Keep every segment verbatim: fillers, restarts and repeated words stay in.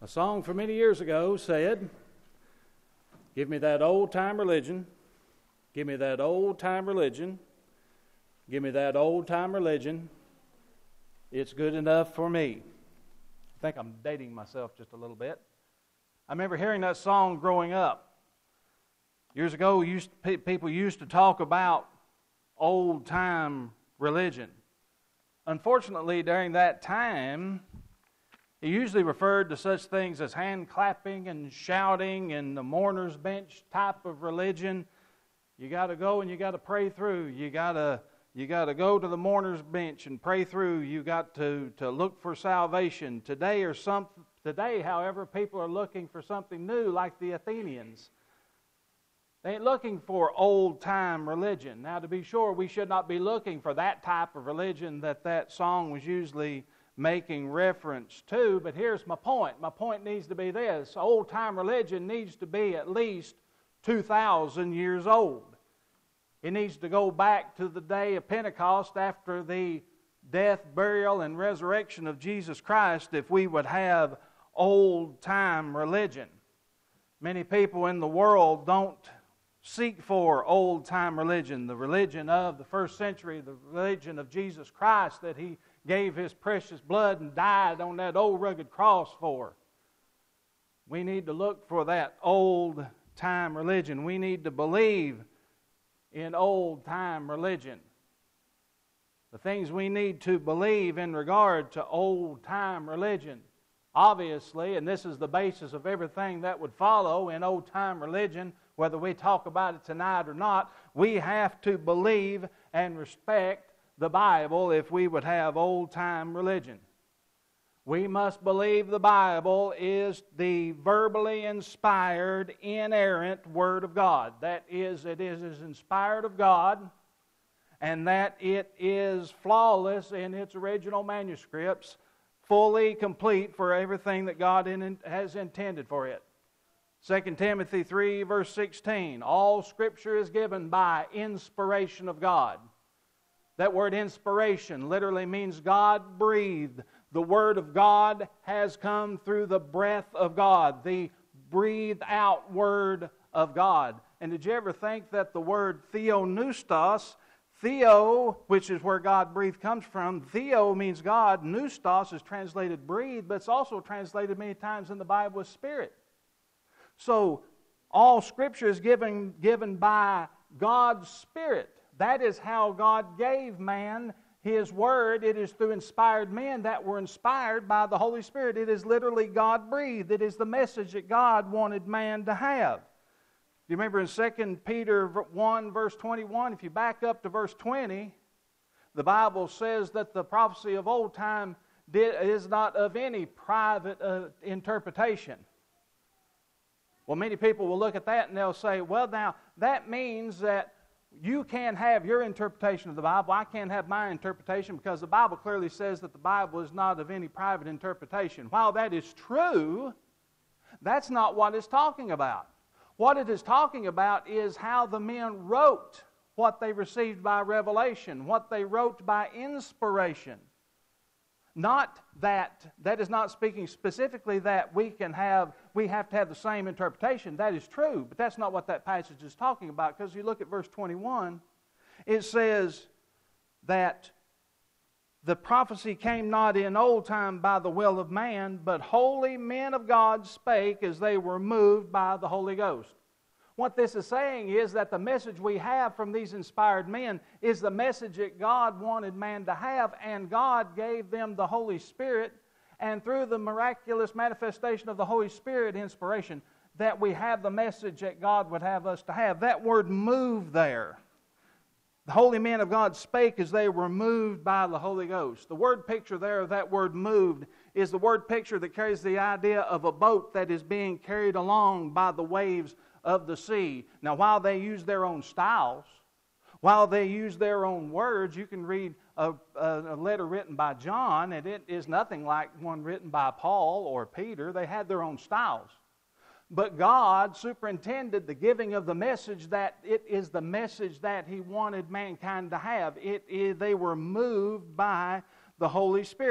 song from many years ago said, "Give me that old-time religion, give me that old-time religion, give me that old-time religion, it's good enough for me." I think I'm dating myself just a little bit. I remember hearing that song growing up. Years ago, used, people used to talk about old-time religion. Unfortunately, during that time, it usually referred to such things as hand clapping and shouting and the mourner's bench type of religion. You got to go and you got to pray through. You got to you got to go to the mourner's bench and pray through. You got to to look for salvation. Today or some today, however, people are looking for something new, like the Athenians. They ain't looking for old-time religion. Now, to be sure, we should not be looking for that type of religion that that song was usually making reference to, but here's my point. My point needs to be this. Old-time religion needs to be at least two thousand years old. It needs to go back to the day of Pentecost after the death, burial, and resurrection of Jesus Christ if we would have old-time religion. Many people in the world don't seek for old-time religion, the religion of the first century, the religion of Jesus Christ that He gave His precious blood and died on that old rugged cross for. We need to look for that old-time religion. We need to believe in old-time religion. The things we need to believe in regard to old-time religion, obviously, and this is the basis of everything that would follow in old-time religion, whether we talk about it tonight or not, we have to believe and respect the Bible if we would have old-time religion. We must believe the Bible is the verbally inspired, inerrant Word of God. That is, it is inspired of God, and that it is flawless in its original manuscripts, fully complete for everything that God in, has intended for it. Second Timothy three, verse sixteen, all Scripture is given by inspiration of God. That word inspiration literally means God breathed. The Word of God has come through the breath of God, the breathed out Word of God. And did you ever think that the word theopneustos, theo, which is where God breathed, comes from, theo means God, pneustos is translated breathed, but it's also translated many times in the Bible as spirit. So, all Scripture is given, given by God's Spirit. That is how God gave man His Word. It is through inspired men that were inspired by the Holy Spirit. It is literally God-breathed. It is the message that God wanted man to have. Do you remember in Second Peter one, verse twenty-one, if you back up to verse twenty, the Bible says that the prophecy of old time did, is not of any private uh, interpretation. Well, many people will look at that and they'll say, well, now, that means that you can't have your interpretation of the Bible. I can't have my interpretation because the Bible clearly says that the Bible is not of any private interpretation. While that is true, that's not what it's talking about. What it is talking about is how the men wrote what they received by revelation, what they wrote by inspiration. Not that, that is not speaking specifically that we can have, we have to have the same interpretation. That is true, but that's not what that passage is talking about, because you look at verse twenty-one, it says that the prophecy came not in old time by the will of man, but holy men of God spake as they were moved by the Holy Ghost. What this is saying is that the message we have from these inspired men is the message that God wanted man to have, and God gave them the Holy Spirit, and through the miraculous manifestation of the Holy Spirit inspiration, that we have the message that God would have us to have. That word "move" there. The holy men of God spake as they were moved by the Holy Ghost. The word picture there of that word "moved" is the word picture that carries the idea of a boat that is being carried along by the waves of the sea. Now, while they use their own styles, while they use their own words, you can read a, a, a letter written by John, and it is nothing like one written by Paul or Peter. They had their own styles. But God superintended the giving of the message that it is the message that He wanted mankind to have. It is, they were moved by the Holy Spirit.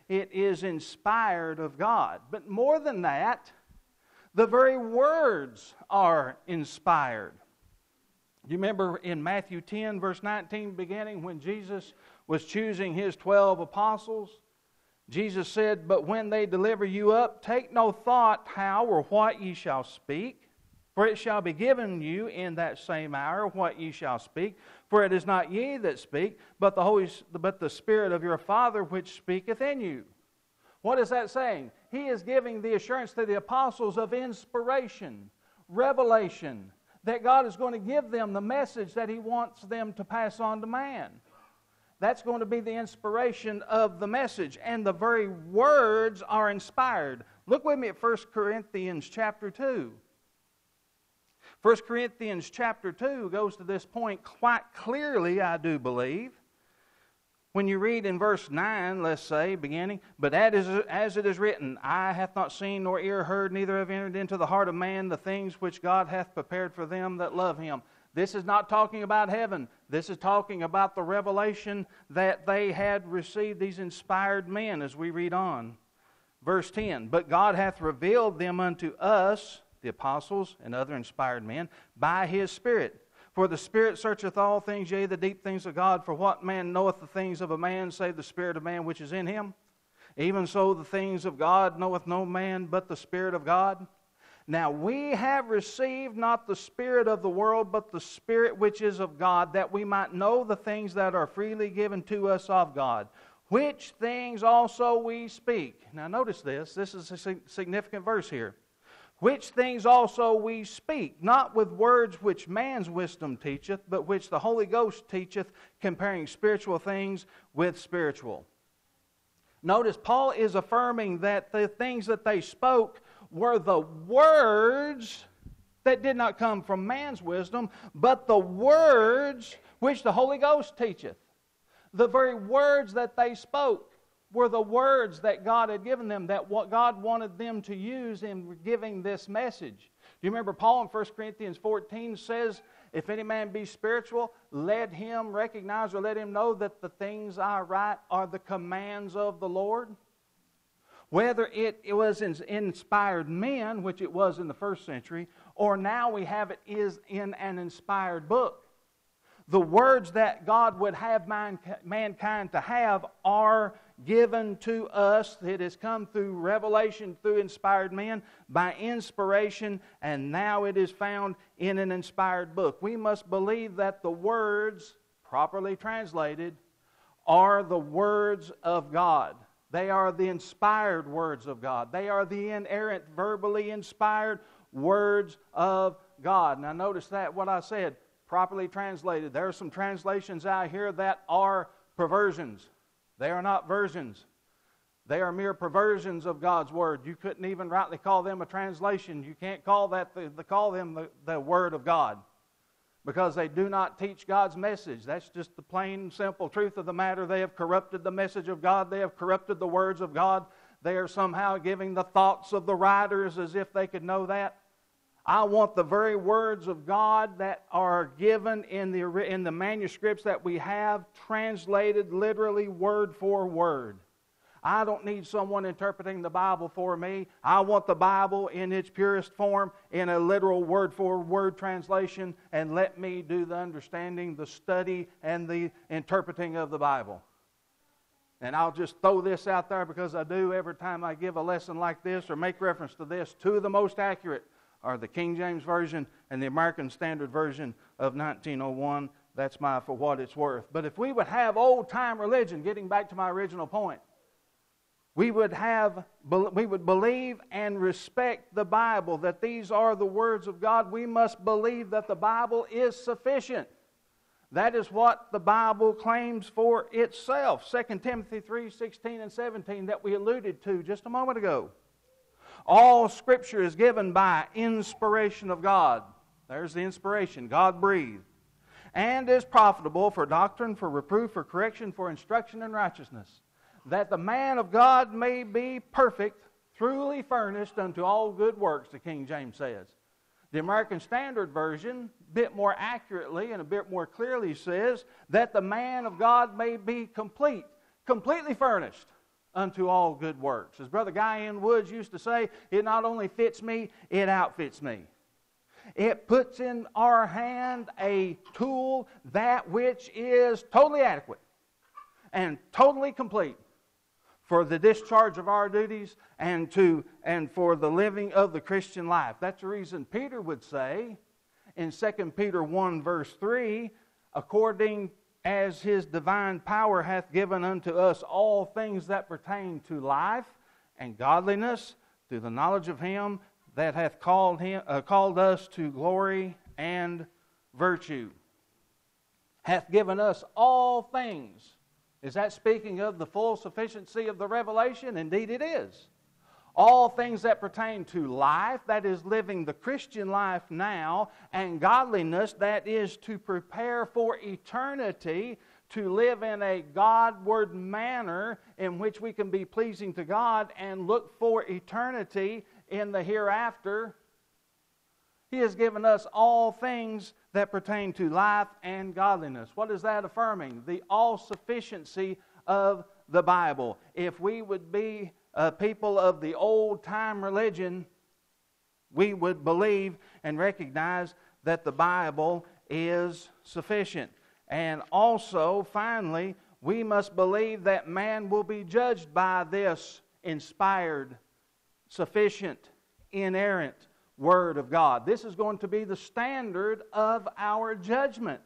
it is inspired of God. But more than that, the very words are inspired. Do you remember in Matthew ten, verse nineteen, beginning, when Jesus was choosing His twelve apostles? Jesus said, "But when they deliver you up, take no thought how or what ye shall speak. For it shall be given you in that same hour what ye shall speak. For it is not ye that speak, but the Holy, but the Spirit of your Father which speaketh in you." What is that saying? He is giving the assurance to the apostles of inspiration, revelation, that God is going to give them the message that He wants them to pass on to man. That's going to be the inspiration of the message. And the very words are inspired. Look with me at First Corinthians chapter two. First Corinthians chapter two goes to this point quite clearly, I do believe. When you read in verse nine, let's say, beginning, "But as it is written, eye hath not seen nor ear heard, neither have entered into the heart of man the things which God hath prepared for them that love Him." This is not talking about heaven. This is talking about the revelation that they had received, these inspired men, as we read on. Verse ten, "But God hath revealed them unto us," the apostles and other inspired men, "by His Spirit. For the Spirit searcheth all things, yea, the deep things of God. For what man knoweth the things of a man, save the Spirit of man which is in him? Even so the things of God knoweth no man but the Spirit of God. Now we have received not the spirit of the world, but the Spirit which is of God, that we might know the things that are freely given to us of God. Which things also we speak." Now notice this. This is a significant verse here. "Which things also we speak, not with words which man's wisdom teacheth, but which the Holy Ghost teacheth, comparing spiritual things with spiritual." Notice Paul is affirming that the things that they spoke were the words that did not come from man's wisdom, but the words which the Holy Ghost teacheth. The very words that they spoke were the words that God had given them, that what God wanted them to use in giving this message. Do you remember Paul in First Corinthians fourteen says, "If any man be spiritual, let him recognize or let him know that the things I write are the commands of the Lord"? Whether it, it was in inspired men, which it was in the first century, or now we have it is in an inspired book. The words that God would have mankind to have are given to us. It has come through revelation, through inspired men, by inspiration, and now it is found in an inspired book. We must believe that the words, properly translated, are the words of God. They are the inspired words of God. They are the inerrant, verbally inspired words of God. Now notice that, what I said, properly translated. There are some translations out here that are perversions. They are not versions. They are mere perversions of God's Word. You couldn't even rightly call them a translation. You can't call that the, the call them the, the Word of God, because they do not teach God's message. That's just the plain, simple truth of the matter. They have corrupted the message of God. They have corrupted the words of God. They are somehow giving the thoughts of the writers as if they could know that. I want the very words of God that are given in the, in the manuscripts that we have, translated literally word for word. I don't need someone interpreting the Bible for me. I want the Bible in its purest form, in a literal word for word translation, and let me do the understanding, the study, and the interpreting of the Bible. And I'll just throw this out there because I do every time I give a lesson like this or make reference to this. Two of the most accurate are the King James Version and the American Standard Version of nineteen oh one. That's my for what it's worth. But if we would have old-time religion, getting back to my original point, we would have, we would believe and respect the Bible, that these are the words of God. We must believe that the Bible is sufficient. That is what the Bible claims for itself. Second Timothy three sixteen and seventeen that we alluded to just a moment ago. All Scripture is given by inspiration of God. There's the inspiration. God breathed. And is profitable for doctrine, for reproof, for correction, for instruction in righteousness, that the man of God may be perfect, truly furnished unto all good works, the King James says. The American Standard Version, a bit more accurately and a bit more clearly says, that the man of God may be complete, completely furnished unto all good works. As Brother Guy N. Woods used to say, it not only fits me, it outfits me. It puts in our hand a tool that which is totally adequate and totally complete for the discharge of our duties and to and for the living of the Christian life. That's the reason Peter would say in Second Peter one verse three, according as his divine power hath given unto us all things that pertain to life and godliness, through the knowledge of him that hath called him uh, called us to glory and virtue. Hath given us all things. Is that speaking of the full sufficiency of the revelation? Indeed it is. All things that pertain to life, that is living the Christian life now, and godliness, that is to prepare for eternity, to live in a Godward manner in which we can be pleasing to God and look for eternity in the hereafter. He has given us all things that pertain to life and godliness. What is that affirming? The all-sufficiency of the Bible. If we would be a people of the old-time religion, we would believe and recognize that the Bible is sufficient. And also, finally, we must believe that man will be judged by this inspired, sufficient, inerrant Word of God. This is going to be the standard of our judgment.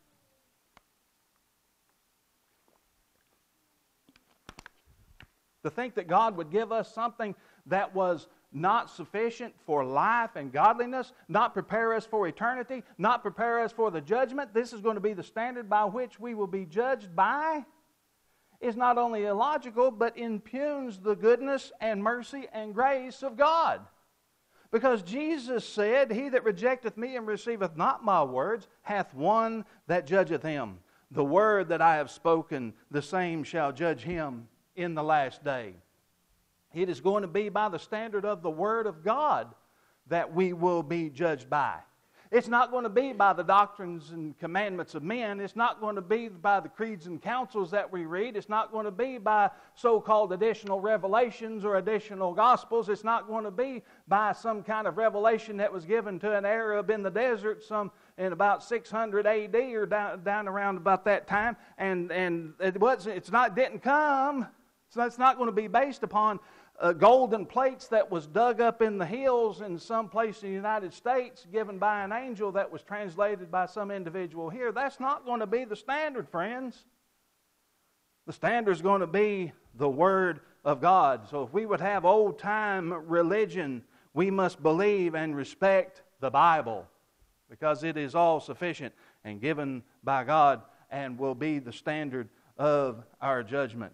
To think that God would give us something that was not sufficient for life and godliness, not prepare us for eternity, not prepare us for the judgment, this is going to be the standard by which we will be judged by, is not only illogical, but impugns the goodness and mercy and grace of God. Because Jesus said, He that rejecteth me and receiveth not my words hath one that judgeth him. The word that I have spoken, the same shall judge him in the last day. It is going to be by the standard of the Word of God that we will be judged by. It's not going to be by the doctrines and commandments of men. It's not going to be by the creeds and councils that we read. It's not going to be by so-called additional revelations or additional gospels. It's not going to be by some kind of revelation that was given to an Arab in the desert some in about six hundred A D or down, down around about that time. And, and it wasn't, it's not, didn't come. So it's not going to be based upon uh, golden plates that was dug up in the hills in some place in the United States given by an angel that was translated by some individual here. That's not going to be the standard, friends. The standard is going to be the Word of God. So if we would have old-time religion, we must believe and respect the Bible because it is all sufficient and given by God and will be the standard of our judgment.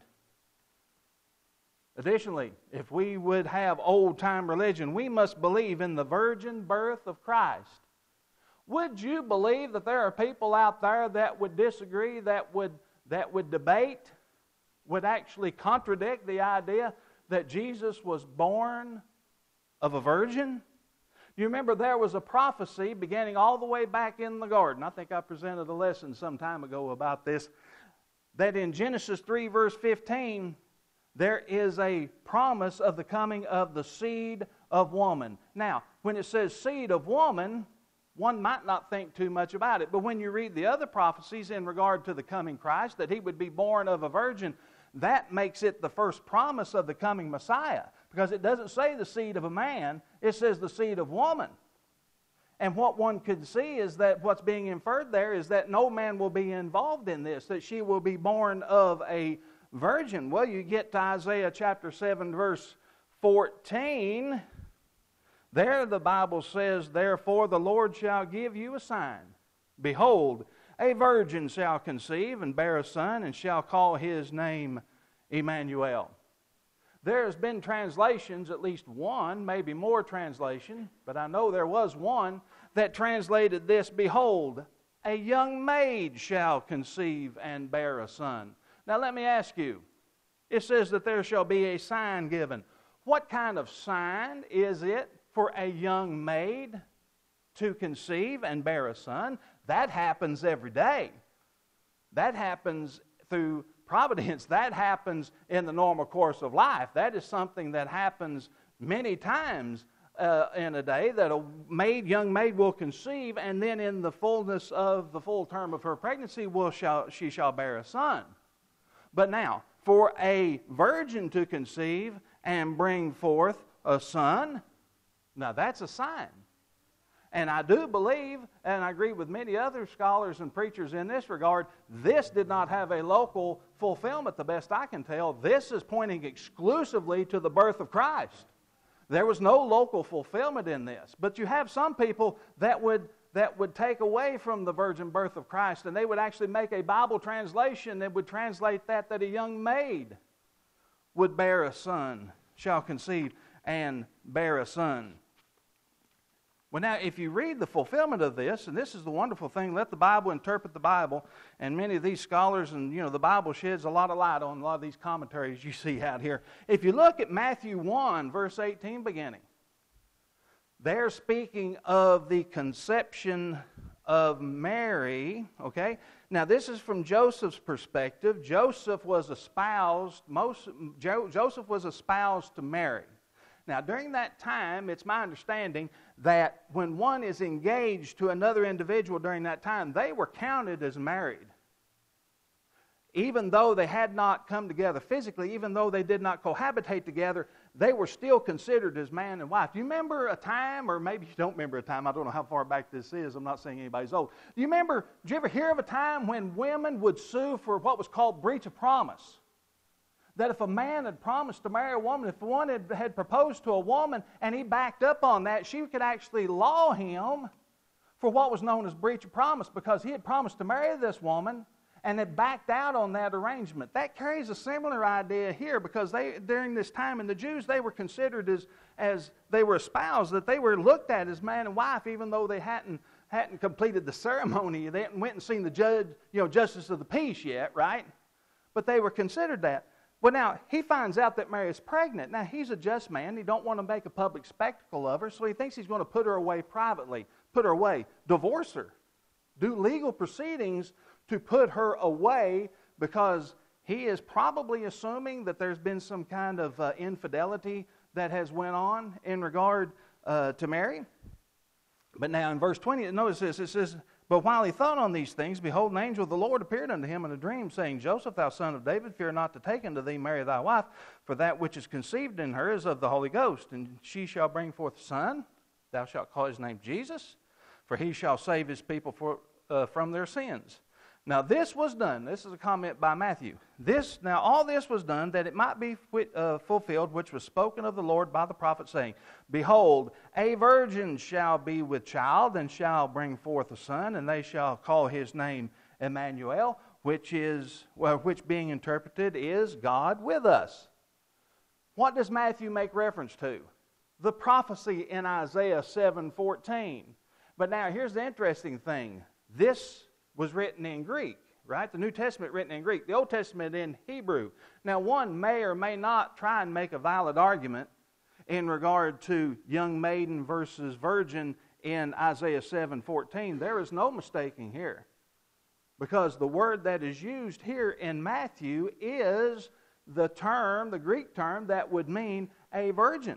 Additionally, if we would have old-time religion, we must believe in the virgin birth of Christ. Would you believe that there are people out there that would disagree, that would, that would debate, would actually contradict the idea that Jesus was born of a virgin? You remember there was a prophecy beginning all the way back in the garden. I think I presented a lesson some time ago about this, that in Genesis three verse fifteen, there is a promise of the coming of the seed of woman. Now, when it says seed of woman, one might not think too much about it. But when you read the other prophecies in regard to the coming Christ, that He would be born of a virgin, that makes it the first promise of the coming Messiah. Because it doesn't say the seed of a man, it says the seed of woman. And what one could see is that what's being inferred there is that no man will be involved in this, that she will be born of a virgin. Well, you get to Isaiah chapter seven, verse fourteen. There the Bible says, Therefore the Lord shall give you a sign. Behold, a virgin shall conceive and bear a son, and shall call his name Emmanuel. There has been translations, at least one, maybe more translation, but I know there was one that translated this, Behold, a young maid shall conceive and bear a son. Now let me ask you, it says that there shall be a sign given. What kind of sign is it for a young maid to conceive and bear a son? That happens every day. That happens through providence. That happens in the normal course of life. That is something that happens many times uh, in a day, that a maid, young maid will conceive, and then in the fullness of the full term of her pregnancy will shall, she shall bear a son. But now, for a virgin to conceive and bring forth a son, now that's a sign. And I do believe, and I agree with many other scholars and preachers in this regard, this did not have a local fulfillment, the best I can tell. This is pointing exclusively to the birth of Christ. There was no local fulfillment in this. But you have some people that would that would take away from the virgin birth of Christ, and they would actually make a Bible translation that would translate that, that a young maid would bear a son, shall conceive and bear a son. Well, now, if you read the fulfillment of this, and this is the wonderful thing, let the Bible interpret the Bible, and many of these scholars, and, you know, the Bible sheds a lot of light on a lot of these commentaries you see out here. If you look at Matthew one, verse eighteen beginning, they're speaking of the conception of Mary, okay? Now, this is from Joseph's perspective. Joseph was espoused, most, jo- Joseph was espoused to Mary. Now, during that time, it's my understanding that when one is engaged to another individual during that time, they were counted as married. Even though they had not come together physically, even though they did not cohabitate together, they were still considered as man and wife. Do you remember a time, or maybe you don't remember a time, I don't know how far back this is, I'm not saying anybody's old. Do you remember, did you ever hear of a time when women would sue for what was called breach of promise? That if a man had promised to marry a woman, if one had, had proposed to a woman and he backed up on that, she could actually law him for what was known as breach of promise, because he had promised to marry this woman and had backed out on that arrangement. That carries a similar idea here, because they, during this time in the Jews, they were considered as, as they were espoused, that they were looked at as man and wife, even though they hadn't hadn't completed the ceremony. They hadn't went and seen the judge, you know, justice of the peace yet, right? But they were considered that. Well, now, he finds out that Mary is pregnant. Now, he's a just man. He don't want to make a public spectacle of her, so he thinks he's going to put her away privately, put her away, divorce her, do legal proceedings to put her away, because he is probably assuming that there's been some kind of uh, infidelity that has went on in regard uh, to Mary. But now in verse twenty, notice this, it says, "But while he thought on these things, behold, an angel of the Lord appeared unto him in a dream, saying, Joseph, thou son of David, fear not to take unto thee Mary thy wife, for that which is conceived in her is of the Holy Ghost. And she shall bring forth a son, thou shalt call his name Jesus, for he shall save his people for, uh, from their sins." Now this was done. This is a comment by Matthew. This now all this was done that it might be uh, fulfilled, which was spoken of the Lord by the prophet, saying, "Behold, a virgin shall be with child, and shall bring forth a son, and they shall call his name Emmanuel," which is well, which being interpreted is God with us. What does Matthew make reference to? The prophecy in Isaiah seven fourteen. But now here's the interesting thing. This was written in Greek, right? The New Testament written in Greek. The Old Testament in Hebrew. Now, one may or may not try and make a valid argument in regard to young maiden versus virgin in Isaiah seven fourteen. There is no mistaking here, because the word that is used here in Matthew is the term, the Greek term, that would mean a virgin.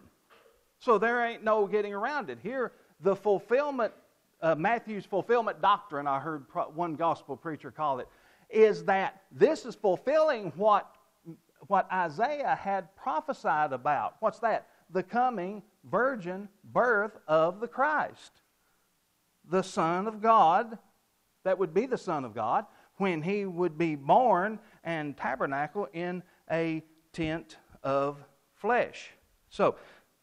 So there ain't no getting around it. Here, the fulfillment Uh, Matthew's fulfillment doctrine, I heard pro- one gospel preacher call it, is that this is fulfilling what, what Isaiah had prophesied about. What's that? The coming virgin birth of the Christ, the Son of God, that would be the Son of God, when he would be born and tabernacle in a tent of flesh. So,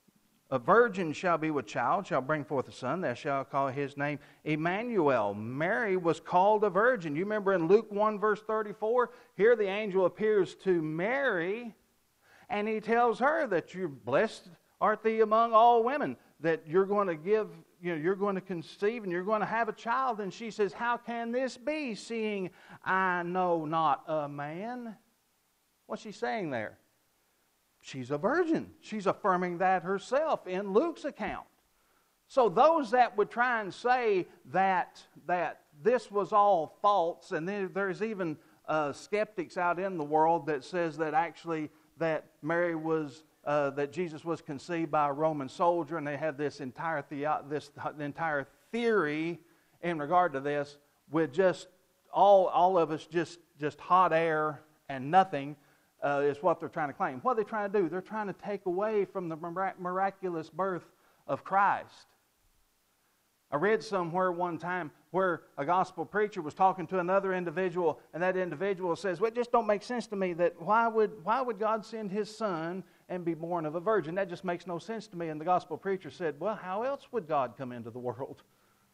"A virgin shall be with child, shall bring forth a son, thou shalt call his name Emmanuel." Mary was called a virgin. You remember in Luke one verse thirty-four, here the angel appears to Mary, and he tells her that you're blessed art thee among all women, that you're going to give, you know, you're going to conceive and you're going to have a child. And she says, "How can this be, seeing I know not a man?" What's she saying there? She's a virgin. She's affirming that herself in Luke's account. So those that would try and say that, that this was all false, and there's even uh, skeptics out in the world that says that actually that Mary was, uh, that Jesus was conceived by a Roman soldier, and they have this entire theo- this entire theory in regard to this, with just all all of us just just hot air and nothing. Uh, is what they're trying to claim. What are they trying to do? They're trying to take away from the mirac- miraculous birth of Christ. I read somewhere one time where a gospel preacher was talking to another individual, and that individual says, well, it just don't make sense to me that why would why would God send His Son and be born of a virgin? That just makes no sense to me. And the gospel preacher said, well, how else would God come into the world?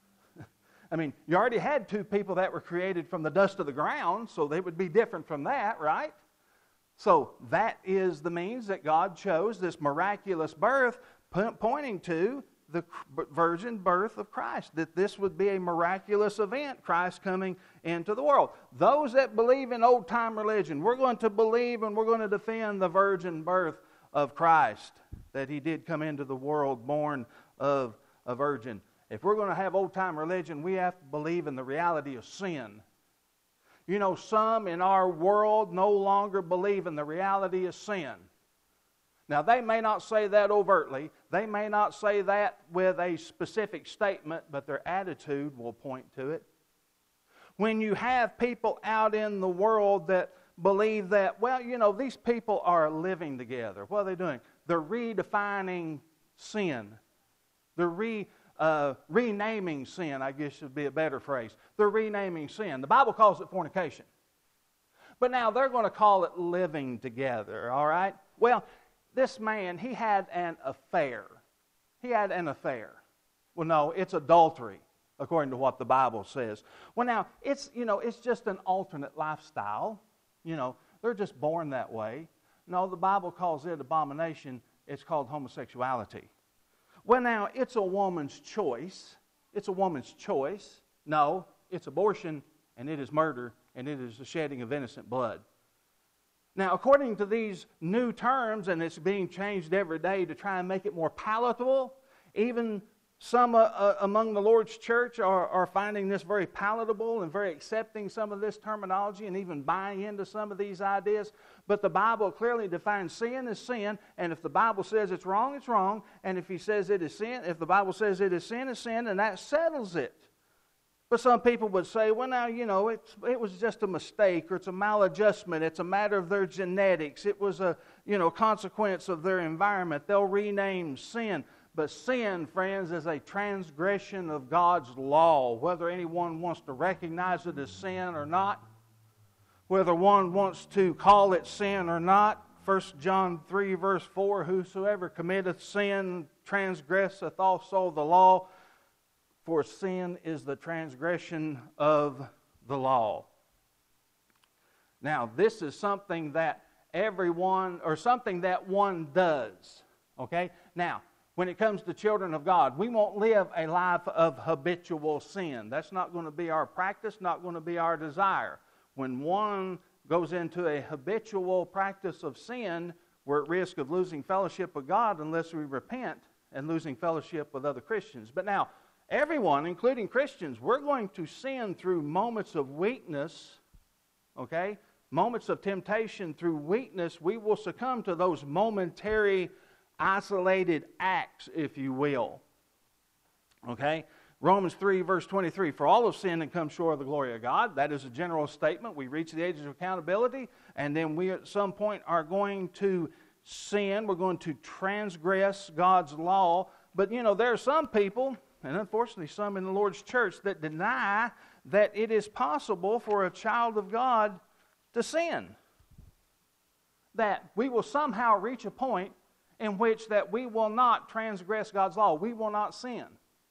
I mean, you already had two people that were created from the dust of the ground, so they would be different from that, right? So that is the means that God chose, this miraculous birth, pointing to the virgin birth of Christ, that this would be a miraculous event, Christ coming into the world. Those that believe in old-time religion, we're going to believe and we're going to defend the virgin birth of Christ, that He did come into the world born of a virgin. If we're going to have old-time religion, we have to believe in the reality of sin. You know, some in our world no longer believe in the reality of sin. Now, they may not say that overtly. They may not say that with a specific statement, but their attitude will point to it. When you have people out in the world that believe that, well, you know, these people are living together. What are they doing? They're redefining sin. They're re Uh, renaming sin, I guess would be a better phrase. They're renaming sin. The Bible calls it fornication. But now they're going to call it living together, all right? Well, this man, he had an affair. He had an affair. Well, no, it's adultery, according to what the Bible says. Well, now, it's, you know, it's just an alternate lifestyle. You know, they're just born that way. No, the Bible calls it abomination. It's called homosexuality. Well, now, it's a woman's choice. It's a woman's choice. No, it's abortion, and it is murder, and it is the shedding of innocent blood. Now, according to these new terms, and it's being changed every day to try and make it more palatable, even some uh, uh, among the Lord's church are, are finding this very palatable and very accepting some of this terminology and even buying into some of these ideas. But the Bible clearly defines sin as sin, and if the Bible says it's wrong, it's wrong. And if He says it is sin, if the Bible says it is sin, it's sin, and that settles it. But some people would say, well, now, you know, it's, it was just a mistake, or it's a maladjustment. It's a matter of their genetics. It was a, you know, consequence of their environment. They'll rename sin. But sin, friends, is a transgression of God's law, whether anyone wants to recognize it as sin or not, whether one wants to call it sin or not. First John three, verse four, whosoever committeth sin transgresseth also the law, for sin is the transgression of the law. Now, this is something that everyone, or something that one does, okay? Now, when it comes to children of God, we won't live a life of habitual sin. That's not going to be our practice, not going to be our desire. When one goes into a habitual practice of sin, we're at risk of losing fellowship with God unless we repent, and losing fellowship with other Christians. But now, everyone, including Christians, we're going to sin through moments of weakness, okay? Moments of temptation. Through weakness, we will succumb to those momentary isolated acts, if you will. Okay? Romans three, verse twenty-three, for all have sinned and come short of the glory of God. That is a general statement. We reach the age of accountability, and then we at some point are going to sin. We're going to transgress God's law. But, you know, there are some people, and unfortunately some in the Lord's church, that deny that it is possible for a child of God to sin. That we will somehow reach a point in which that we will not transgress God's law. We will not sin.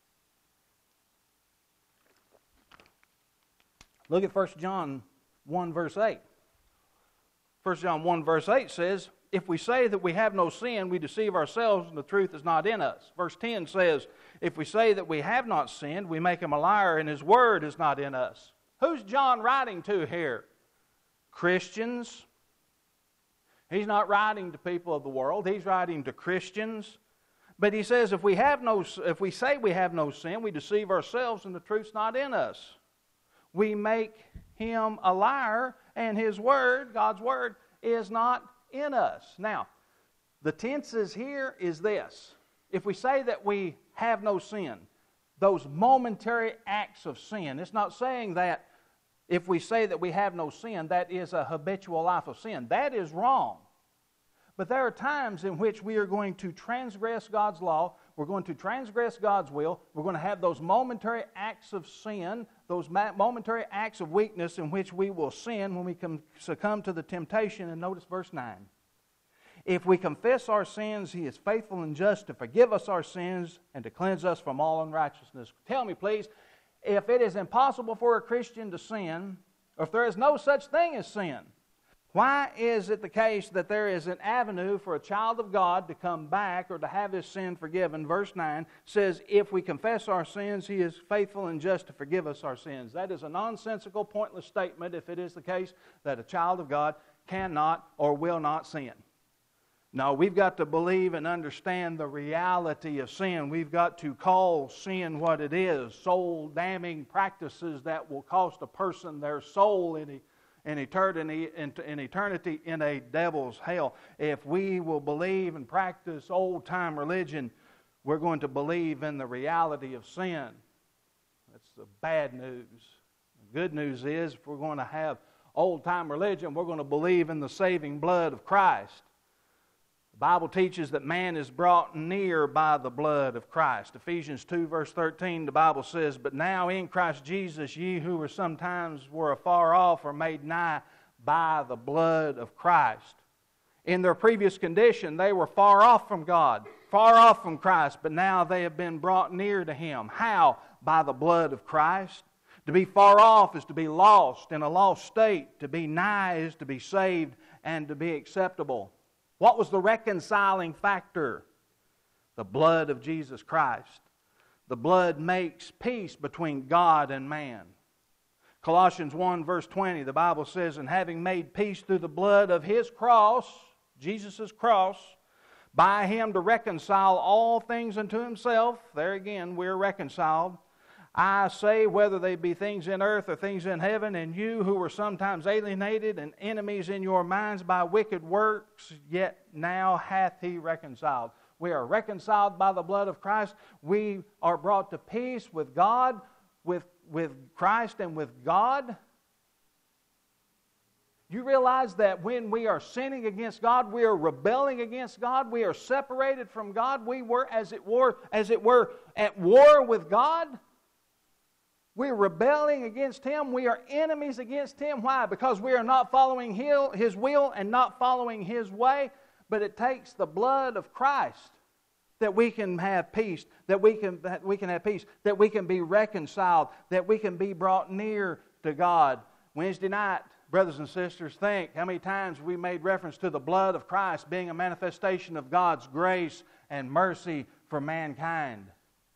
Look at First John one, verse eight. First John one, verse eight says, if we say that we have no sin, we deceive ourselves and the truth is not in us. Verse ten says, if we say that we have not sinned, we make Him a liar and His word is not in us. Who's John writing to here? Christians. He's not writing to people of the world. He's writing to Christians. But he says, if we have no, if we say we have no sin, we deceive ourselves and the truth's not in us. We make Him a liar and His Word, God's Word, is not in us. Now, the tenses here is this. If we say that we have no sin, those momentary acts of sin, it's not saying that if we say that we have no sin, that is a habitual life of sin. That is wrong. But there are times in which we are going to transgress God's law, we're going to transgress God's will, we're going to have those momentary acts of sin, those momentary acts of weakness in which we will sin when we succumb to the temptation. And notice verse nine. If we confess our sins, He is faithful and just to forgive us our sins and to cleanse us from all unrighteousness. Tell me, please, if it is impossible for a Christian to sin, or if there is no such thing as sin, why is it the case that there is an avenue for a child of God to come back or to have his sin forgiven? Verse nine says, if we confess our sins, He is faithful and just to forgive us our sins. That is a nonsensical, pointless statement if it is the case that a child of God cannot or will not sin. No, we've got to believe and understand the reality of sin. We've got to call sin what it is, soul-damning practices that will cost a person their soul in a In eternity, in eternity in a devil's hell. If we will believe and practice old-time religion, we're going to believe in the reality of sin. That's the bad news. The good news is, if we're going to have old-time religion, we're going to believe in the saving blood of Christ. The Bible teaches that man is brought near by the blood of Christ. Ephesians two verse thirteen, the Bible says, but now in Christ Jesus, ye who were sometimes were afar off are made nigh by the blood of Christ. In their previous condition, they were far off from God, far off from Christ, but now they have been brought near to Him. How? By the blood of Christ. To be far off is to be lost, in a lost state. To be nigh is to be saved and to be acceptable. What was the reconciling factor? The blood of Jesus Christ. The blood makes peace between God and man. Colossians one verse twenty, the Bible says, and having made peace through the blood of His cross, Jesus' cross, by Him to reconcile all things unto Himself. There again, we're reconciled. I say, whether they be things in earth or things in heaven, and you who were sometimes alienated and enemies in your minds by wicked works, yet now hath He reconciled. We are reconciled by the blood of Christ. We are brought to peace with God, with, with Christ and with God. You realize that when we are sinning against God, we are rebelling against God, we are separated from God, we were, as it were, as it were, at war with God. We're rebelling against Him. We are enemies against Him. Why? Because we are not following His will and not following His way. But it takes the blood of Christ that we can have peace, that we can, that we can have peace, that we can be reconciled, that we can be brought near to God. Wednesday night, brothers and sisters, think how many times we made reference to the blood of Christ being a manifestation of God's grace and mercy for mankind.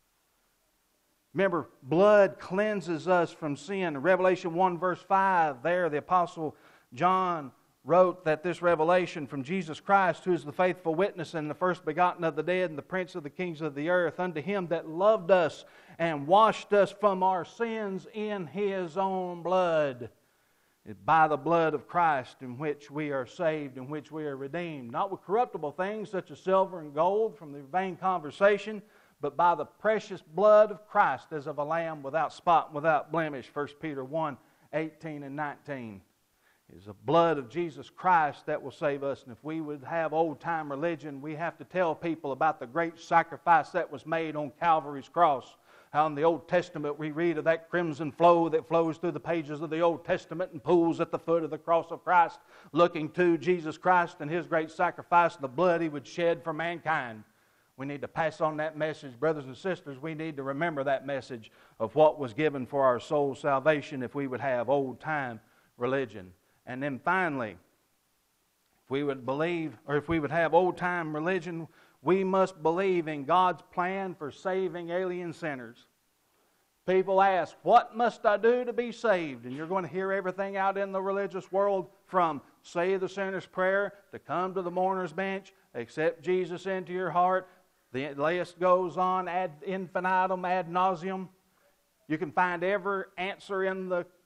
Remember, blood cleanses us from sin. In Revelation one verse five, there the Apostle John wrote that this revelation from Jesus Christ, who is the faithful witness and the first begotten of the dead and the prince of the kings of the earth, unto Him that loved us and washed us from our sins in His own blood. By the blood of Christ in which we are saved, in which we are redeemed. Not with corruptible things such as silver and gold from the vain conversation, but by the precious blood of Christ as of a lamb without spot and without blemish. First Peter one, eighteen and nineteen. It is the blood of Jesus Christ that will save us. And if we would have old-time religion, we have to tell people about the great sacrifice that was made on Calvary's cross. How in the Old Testament we read of that crimson flow that flows through the pages of the Old Testament and pools at the foot of the cross of Christ, looking to Jesus Christ and His great sacrifice and the blood He would shed for mankind. We need to pass on that message, brothers and sisters. We need to remember that message of what was given for our soul's salvation if we would have old-time religion. And then finally, if we would believe, or if we would have old-time religion, we must believe in God's plan for saving alien sinners. People ask, what must I do to be saved? And you're going to hear everything out in the religious world from say the sinner's prayer, to come to the mourner's bench, accept Jesus into your heart. The list goes on ad infinitum, ad nauseum. You can find every answer in the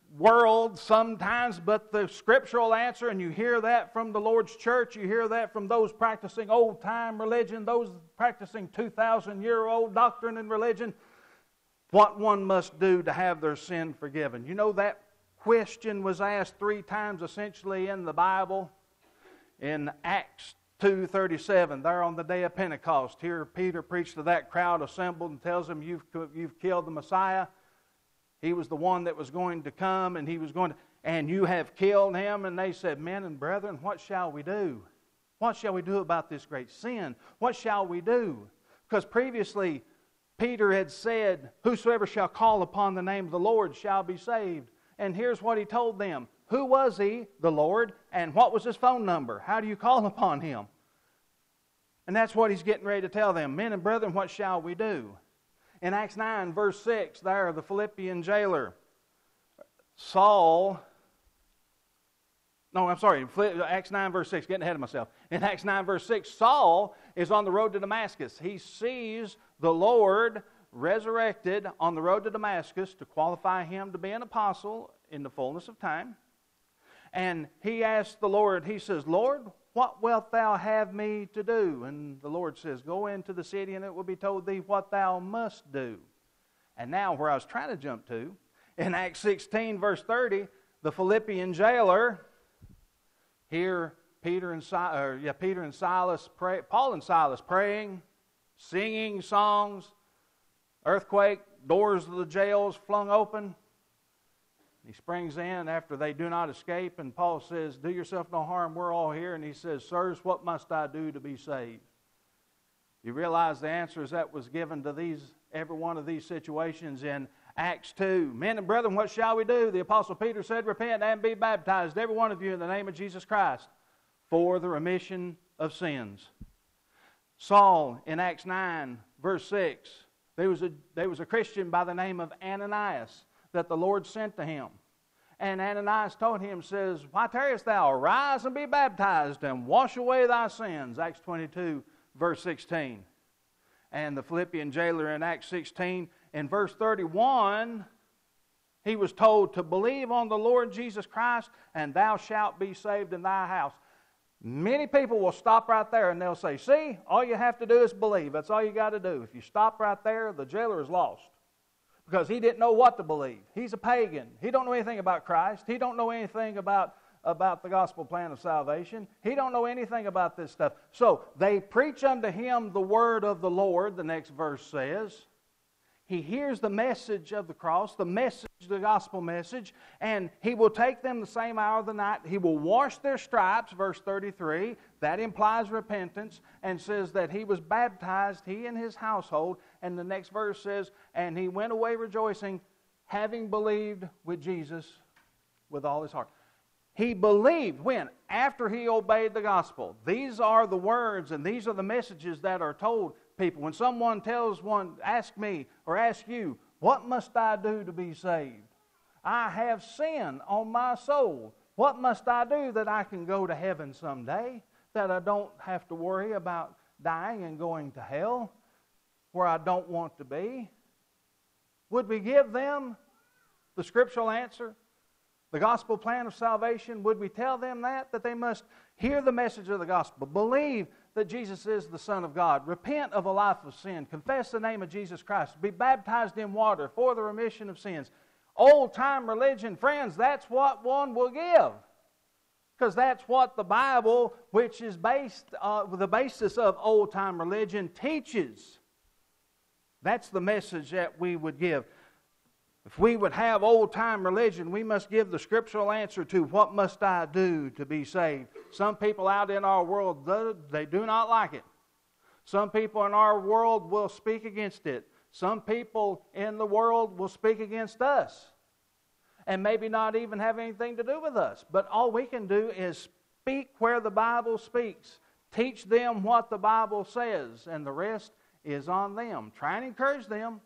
world sometimes, but the scriptural answer, and you hear that from the Lord's church, you hear that from those practicing old-time religion, those practicing two thousand year old doctrine and religion, what one must do to have their sin forgiven. You know, that question was asked three times essentially in the Bible. In Acts two thirty-seven, there on the day of Pentecost, here Peter preached to that crowd assembled and tells them, you've, you've killed the Messiah. He was the one that was going to come, and he was going to, and you have killed him. And they said, men and brethren, what shall we do? What shall we do about this great sin? What shall we do? Because previously, Peter had said, whosoever shall call upon the name of the Lord shall be saved. And here's what he told them. Who was he, the Lord, and what was his phone number? How do you call upon him? And that's what he's getting ready to tell them. Men and brethren, what shall we do? In Acts nine, verse six, there, the Philippian jailer, Saul, no, I'm sorry, Acts nine, verse six, getting ahead of myself. In Acts nine, verse six, Saul is on the road to Damascus. He sees the Lord resurrected on the road to Damascus to qualify him to be an apostle in the fullness of time. And he asks the Lord, he says, Lord, what wilt thou have me to do? And the Lord says, go into the city, and it will be told thee what thou must do. And now where I was trying to jump to, in Acts sixteen, verse thirty, the Philippian jailer, here Peter and, si- or, yeah, Peter and Silas, pray, Paul and Silas praying, singing songs, earthquake, doors of the jails flung open. He springs in after they do not escape, and Paul says, do yourself no harm, we're all here. And he says, sirs, what must I do to be saved? You realize the answers that was given to these every one of these situations in Acts two. Men and brethren, what shall we do? The Apostle Peter said, repent and be baptized, every one of you, in the name of Jesus Christ, for the remission of sins. Saul, in Acts nine, verse six, there was a, there was a Christian by the name of Ananias that the Lord sent to him. And Ananias told him, says, why tarriest thou? Arise and be baptized and wash away thy sins. Acts twenty-two, verse sixteen. And the Philippian jailer in Acts sixteen, in verse thirty-one, he was told to believe on the Lord Jesus Christ, and thou shalt be saved in thy house. Many people will stop right there and they'll say, see, all you have to do is believe. That's all you got to do. If you stop right there, the jailer is lost. Because he didn't know what to believe. He's a pagan. He don't know anything about Christ. He don't know anything about, about the gospel plan of salvation. He don't know anything about this stuff. So they preach unto him the word of the Lord, the next verse says. He hears the message of the cross, the message, the gospel message, and he will take them the same hour of the night. He will wash their stripes, verse thirty-three. That implies repentance, and says that he was baptized, he and his household. And the next verse says, and he went away rejoicing, having believed with Jesus with all his heart. He believed when? After he obeyed the gospel. These are the words and these are the messages that are told people. When someone tells one, ask me or ask you, what must I do to be saved? I have sin on my soul. What must I do that I can go to heaven someday? That I don't have to worry about dying and going to hell where I don't want to be? Would we give them the scriptural answer? The gospel plan of salvation? Would we tell them that? That they must hear the message of the gospel, believe that Jesus is the Son of God, repent of a life of sin, confess the name of Jesus Christ, be baptized in water for the remission of sins. Old-time religion, friends, that's what one will give. Because that's what the Bible, which is based uh, the basis of old-time religion, teaches. That's the message that we would give. If we would have old-time religion, we must give the scriptural answer to what must I do to be saved. Some people out in our world, they do not like it. Some people in our world will speak against it. Some people in the world will speak against us. And maybe not even have anything to do with us. But all we can do is speak where the Bible speaks. Teach them what the Bible says. And the rest is on them. Try and encourage them.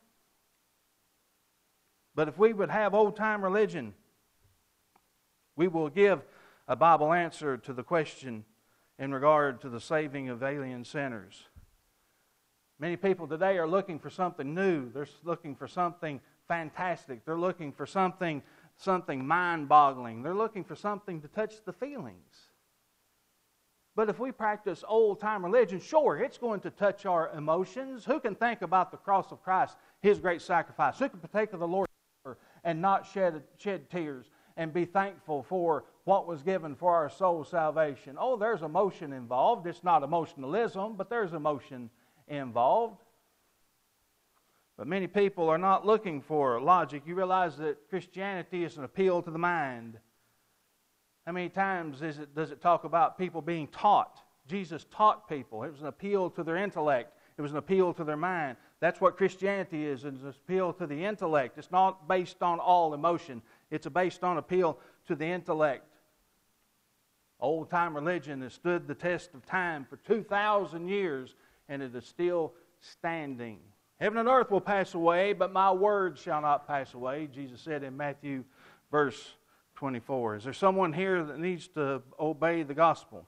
But if we would have old-time religion, we will give a Bible answer to the question in regard to the saving of alien sinners. Many people today are looking for something new. They're looking for something fantastic. They're looking for something something mind-boggling. They're looking for something to touch the feelings. But if we practice old-time religion, sure, it's going to touch our emotions. Who can think about the cross of Christ, His great sacrifice? Who can partake of the Lord's Supper and not shed, shed tears and be thankful for what was given for our soul salvation? Oh, there's emotion involved. It's not emotionalism, but there's emotion involved. But many people are not looking for logic. You realize that Christianity is an appeal to the mind. How many times is it, does it talk about people being taught? Jesus taught people. It was an appeal to their intellect. It was an appeal to their mind. That's what Christianity is. It's an appeal to the intellect. It's not based on all emotion. It's based on appeal to the intellect. Old-time religion has stood the test of time for two thousand years, and it is still standing. Heaven and earth will pass away, but my word shall not pass away, Jesus said in Matthew verse twenty-four. Is there someone here that needs to obey the gospel?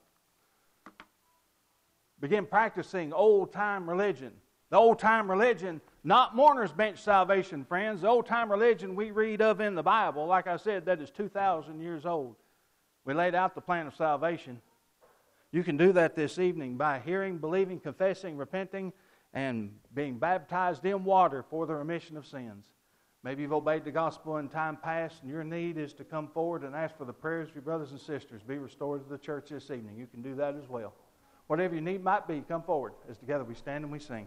Begin practicing old-time religion. The old-time religion, not mourner's bench salvation, friends. The old-time religion we read of in the Bible, like I said, that is two thousand years old. We laid out the plan of salvation. You can do that this evening by hearing, believing, confessing, repenting, and being baptized in water for the remission of sins. Maybe you've obeyed the gospel in time past, and your need is to come forward and ask for the prayers of your brothers and sisters be restored to the church this evening. You can do that as well. Whatever your need might be, come forward as together we stand and we sing.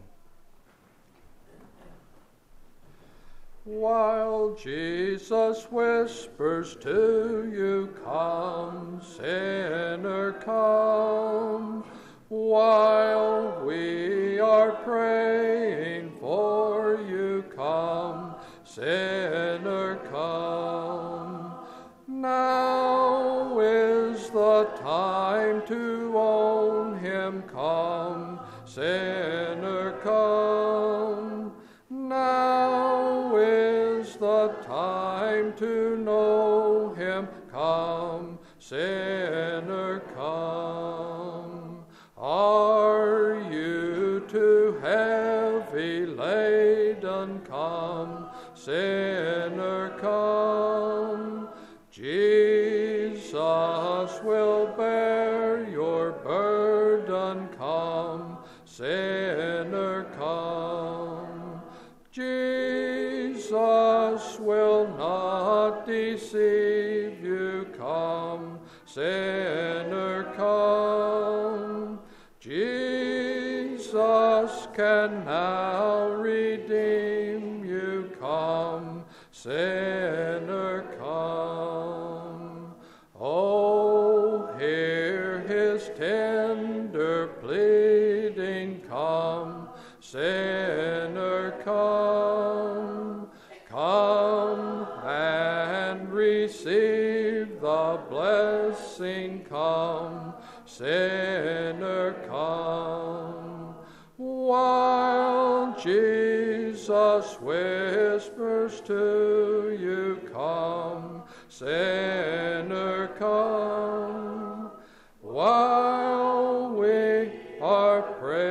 While Jesus whispers to you, come, sinner, come. While we are praying for you, come, sinner, come. Now is the time to own Him, come, sinner, come. Now is the time to know Him, come, sinner, come. Are you too heavy laden? Come, sinner, come. Jesus will bear your burden. Come, sinner, come. Jesus will not deceive you. Come, sinner, come. Jesus can now redeem you. Come, sinner, come. Oh, hear His tender pleading. Come, sinner, come. Come and receive the blessing. Come, sinner, come. While Jesus whispers to you, come, sinner, come. While we are praying,